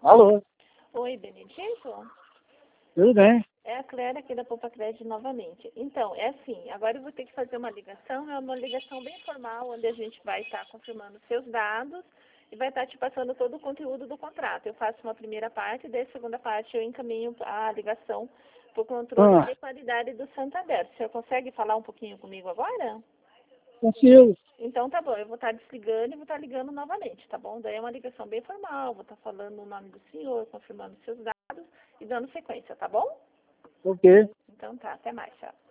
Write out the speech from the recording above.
Alô, Oi, Benedito? tudo bem? É a Clélia aqui da Poupa Crédito novamente. Então, é assim, agora eu vou ter que fazer uma ligação, é uma ligação bem formal, onde a gente vai estar confirmando seus dados e vai estar te passando todo o conteúdo do contrato. Eu faço uma primeira parte, daí a segunda parte eu encaminho a ligação para o controle Ah, de qualidade do Santander. O senhor consegue falar um pouquinho comigo agora? consigo. Então tá bom, eu vou estar desligando e vou estar ligando novamente, tá bom? Daí é uma ligação bem formal, vou estar falando o nome do senhor, confirmando seus dados e dando sequência, tá bom? Ok. Então tá, até mais, tchau.